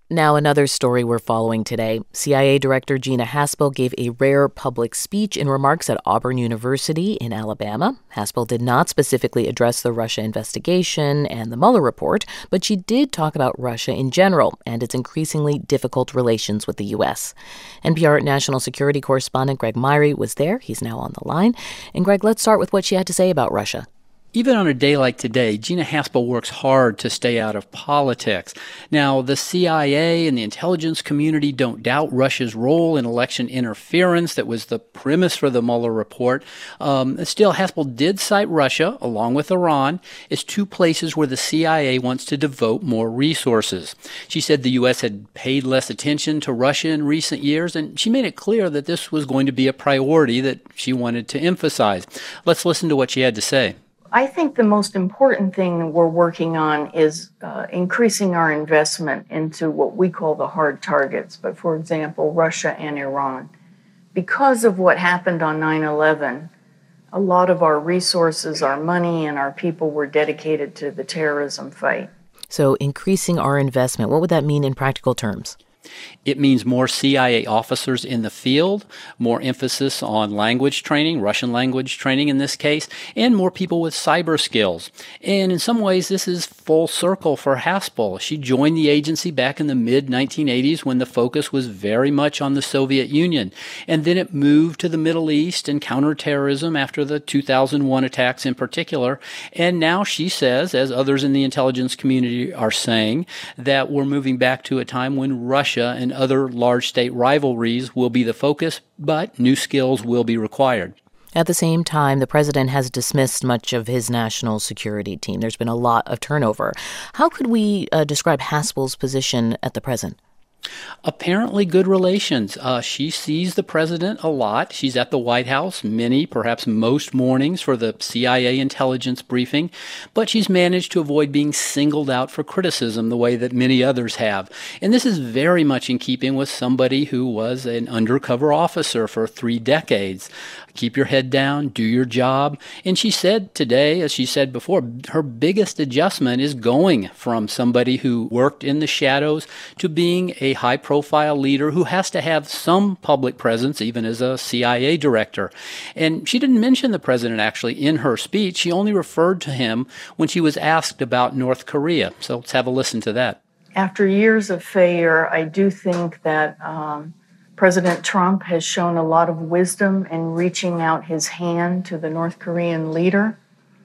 Now, another story we're following today. CIA Director Gina Haspel gave a rare public speech in remarks at Auburn University in Alabama. Haspel did not specifically address the Russia investigation and the Mueller report, but she did talk about Russia in general and its increasingly difficult relations with the U.S. NPR national security correspondent Greg Myrie was there. He's now on the line. And Greg, let's start with what she had to say about Russia. Even on a day like today, Gina Haspel works hard to stay out of politics. Now, the CIA and the intelligence community don't doubt Russia's role in election interference. That was the premise for the Mueller report. Still, Haspel did cite Russia, along with Iran, as two places where the CIA wants to devote more resources. She said the U.S. had paid less attention to Russia in recent years, and she made it clear that this was going to be a priority that she wanted to emphasize. Let's listen to what she had to say. I think the most important thing that we're working on is increasing our investment into what we call the hard targets, but for example, Russia and Iran. Because of what happened on 9/11, a lot of our resources, our money, and our people were dedicated to the terrorism fight. So increasing our investment, what would that mean in practical terms? It means more CIA officers in the field, more emphasis on language training, Russian language training in this case, and more people with cyber skills. And in some ways, this is full circle for Haspel. She joined the agency back in the mid-1980s when the focus was very much on the Soviet Union. And then it moved to the Middle East and counterterrorism after the 2001 attacks in particular. And now she says, as others in the intelligence community are saying, that we're moving back to a time when Russia and other large state rivalries will be the focus, but new skills will be required. At the same time, the president has dismissed much of his national security team. There's been a lot of turnover. How could we describe Haspel's position at the present? Apparently good relations. She sees the president a lot. She's at the White House many, perhaps most mornings for the CIA intelligence briefing, but she's managed to avoid being singled out for criticism the way that many others have. And this is very much in keeping with somebody who was an undercover officer for 3 decades. Keep your head down, do your job. And she said today, as she said before, her biggest adjustment is going from somebody who worked in the shadows to being a high-profile leader who has to have some public presence, even as a CIA director. And she didn't mention the president, actually, in her speech. She only referred to him when she was asked about North Korea. So let's have a listen to that. After years of failure, I do think that President Trump has shown a lot of wisdom in reaching out his hand to the North Korean leader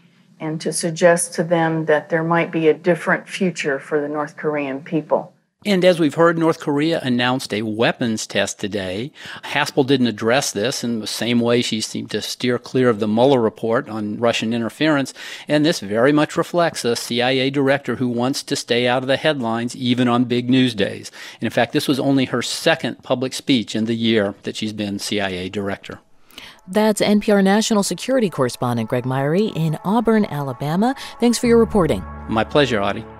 and to suggest to them that there might be a different future for the North Korean people. And as we've heard, North Korea announced a weapons test today. Haspel didn't address this in the same way she seemed to steer clear of the Mueller report on Russian interference. And this very much reflects a CIA director who wants to stay out of the headlines even on big news days. And in fact, this was only her second public speech in the year that she's been CIA director. That's NPR national security correspondent Greg Myrie in Auburn, Alabama. Thanks for your reporting. My pleasure, Audie.